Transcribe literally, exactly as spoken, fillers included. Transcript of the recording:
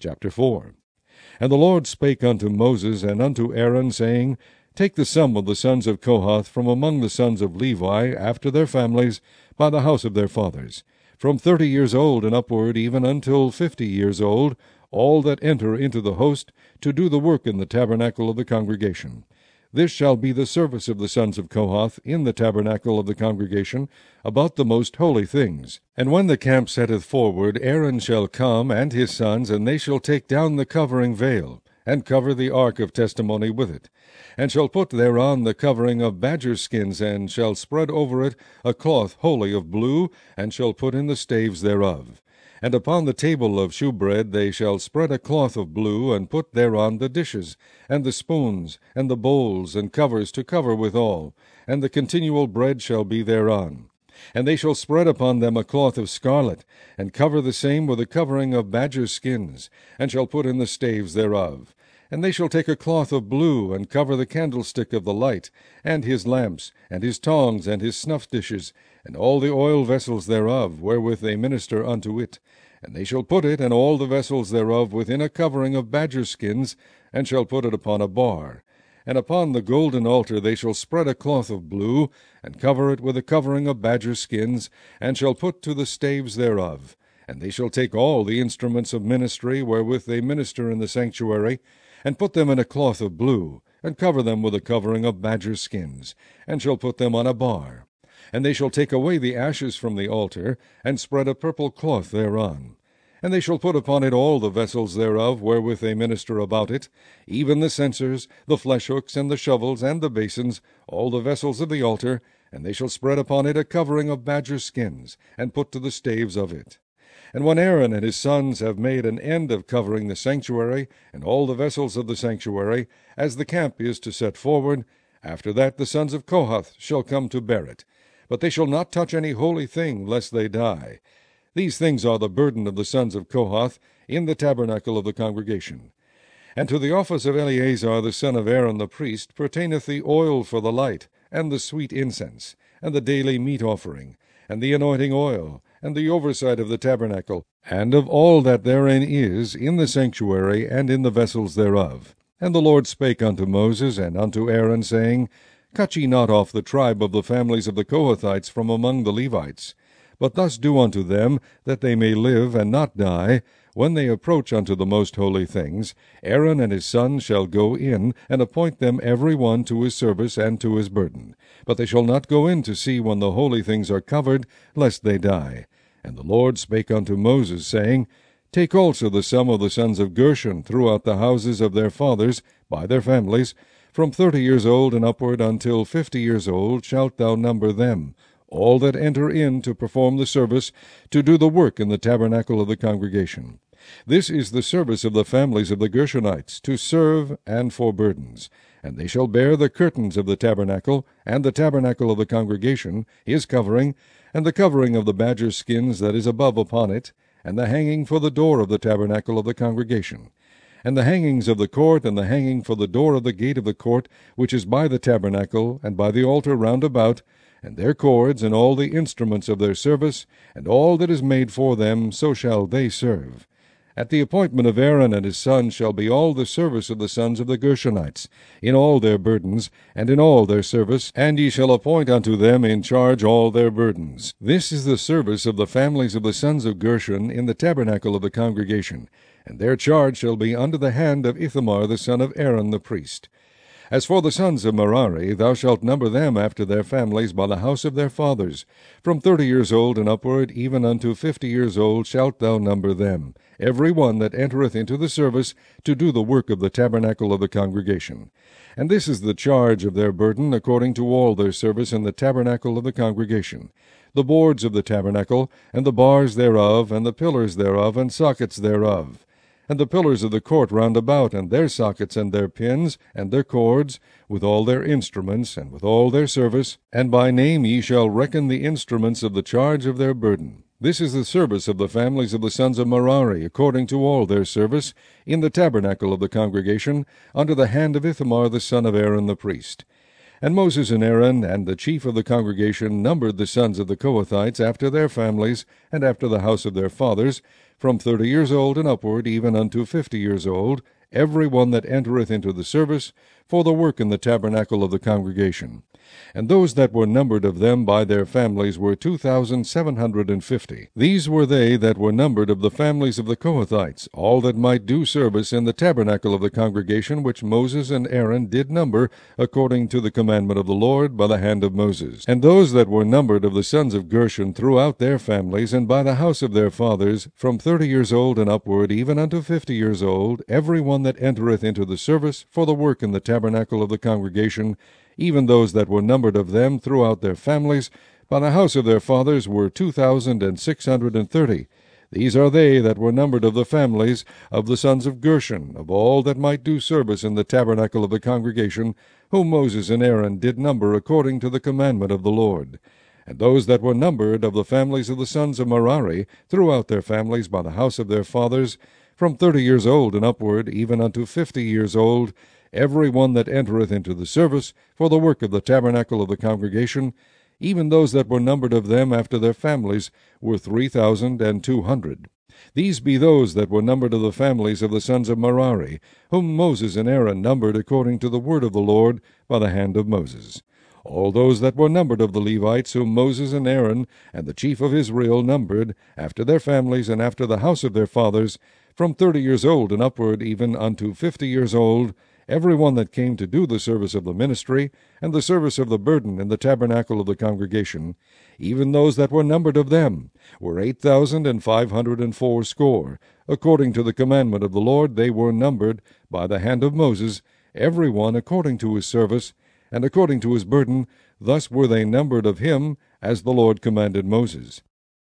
Chapter four. And the Lord spake unto Moses and unto Aaron, saying, Take the sum of the sons of Kohath from among the sons of Levi, after their families, by the house of their fathers, from thirty years old and upward, even until fifty years old, all that enter into the host, to do the work in the tabernacle of the congregation. This shall be the service of the sons of Kohath in the tabernacle of the congregation, about the most holy things. And when the camp setteth forward, Aaron shall come, and his sons, and they shall take down the covering veil, and cover the ark of testimony with it, and shall put thereon the covering of badger skins, and shall spread over it a cloth wholly of blue, and shall put in the staves thereof. And upon the table of shewbread they shall spread a cloth of blue, and put thereon the dishes, and the spoons, and the bowls, and covers to cover withal, and the continual bread shall be thereon. And they shall spread upon them a cloth of scarlet, and cover the same with a covering of badger skins, and shall put in the staves thereof. And they shall take a cloth of blue, and cover the candlestick of the light, and his lamps, and his tongs, and his snuff dishes, and all the oil vessels thereof, wherewith they minister unto it. And they shall put it and all the vessels thereof within a covering of badger skins, and shall put it upon a bar. And upon the golden altar they shall spread a cloth of blue, and cover it with a covering of badger skins, and shall put to the staves thereof. And they shall take all the instruments of ministry wherewith they minister in the sanctuary, and put them in a cloth of blue, and cover them with a covering of badger skins, and shall put them on a bar. And they shall take away the ashes from the altar, and spread a purple cloth thereon. And they shall put upon it all the vessels thereof wherewith they minister about it, even the censers, the flesh hooks, and the shovels, and the basins, all the vessels of the altar, and they shall spread upon it a covering of badger skins, and put to the staves of it. And when Aaron and his sons have made an end of covering the sanctuary, and all the vessels of the sanctuary, as the camp is to set forward, after that the sons of Kohath shall come to bear it. But they shall not touch any holy thing, lest they die. These things are the burden of the sons of Kohath in the tabernacle of the congregation. And to the office of Eleazar the son of Aaron the priest pertaineth the oil for the light, and the sweet incense, and the daily meat offering, and the anointing oil, and the oversight of the tabernacle, and of all that therein is, in the sanctuary, and in the vessels thereof. And the Lord spake unto Moses and unto Aaron, saying, Cut ye not off the tribe of the families of the Kohathites from among the Levites, but thus do unto them, that they may live and not die. When they approach unto the most holy things, Aaron and his sons shall go in, and appoint them every one to his service and to his burden. But they shall not go in to see when the holy things are covered, lest they die. And the Lord spake unto Moses, saying, Take also the sum of the sons of Gershon throughout the houses of their fathers, by their families, from thirty years old and upward until fifty years old shalt thou number them, all that enter in to perform the service, to do the work in the tabernacle of the congregation. This is the service of the families of the Gershonites, to serve and for burdens. And they shall bear the curtains of the tabernacle, and the tabernacle of the congregation, his covering, and the covering of the badger skins that is above upon it, and the hanging for the door of the tabernacle of the congregation, and the hangings of the court, and the hanging for the door of the gate of the court, which is by the tabernacle, and by the altar round about, and their cords, and all the instruments of their service, and all that is made for them, so shall they serve. At the appointment of Aaron and his sons shall be all the service of the sons of the Gershonites, in all their burdens, and in all their service, and ye shall appoint unto them in charge all their burdens. This is the service of the families of the sons of Gershon in the tabernacle of the congregation, and their charge shall be under the hand of Ithamar the son of Aaron the priest. As for the sons of Merari, thou shalt number them after their families by the house of their fathers. From thirty years old and upward, even unto fifty years old, shalt thou number them, every one that entereth into the service, to do the work of the tabernacle of the congregation. And this is the charge of their burden, according to all their service in the tabernacle of the congregation. The boards of the tabernacle, and the bars thereof, and the pillars thereof, and sockets thereof, and the pillars of the court round about, and their sockets, and their pins, and their cords, with all their instruments, and with all their service. And by name ye shall reckon the instruments of the charge of their burden. This is the service of the families of the sons of Merari, according to all their service, in the tabernacle of the congregation, under the hand of Ithamar the son of Aaron the priest. And Moses and Aaron and the chief of the congregation numbered the sons of the Kohathites after their families, and after the house of their fathers, from thirty years old and upward, even unto fifty years old, every one that entereth into the service, for the work in the tabernacle of the congregation. And those that were numbered of them by their families were two thousand seven hundred and fifty. These were they that were numbered of the families of the Kohathites, all that might do service in the tabernacle of the congregation, which Moses and Aaron did number, according to the commandment of the Lord, by the hand of Moses. And those that were numbered of the sons of Gershon throughout their families, and by the house of their fathers, from thirty years old and upward, even unto fifty years old, every one that entereth into the service, for the work in the tabernacle of the congregation, even those that were numbered of them throughout their families, by the house of their fathers, were two thousand and six hundred and thirty. These are they that were numbered of the families of the sons of Gershon, of all that might do service in the tabernacle of the congregation, whom Moses and Aaron did number according to the commandment of the Lord. And those that were numbered of the families of the sons of Merari, throughout their families, by the house of their fathers, from thirty years old and upward, even unto fifty years old, every one that entereth into the service, for the work of the tabernacle of the congregation, even those that were numbered of them after their families, were three thousand and two hundred. These be those that were numbered of the families of the sons of Merari, whom Moses and Aaron numbered according to the word of the Lord, by the hand of Moses. All those that were numbered of the Levites, whom Moses and Aaron and the chief of Israel numbered, after their families and after the house of their fathers, from thirty years old and upward, even unto fifty years old, every one that came to do the service of the ministry, and the service of the burden in the tabernacle of the congregation, even those that were numbered of them, were eight thousand and five hundred and fourscore. According to the commandment of the Lord they were numbered by the hand of Moses, every one according to his service, and according to his burden. Thus were they numbered of him, as the Lord commanded Moses.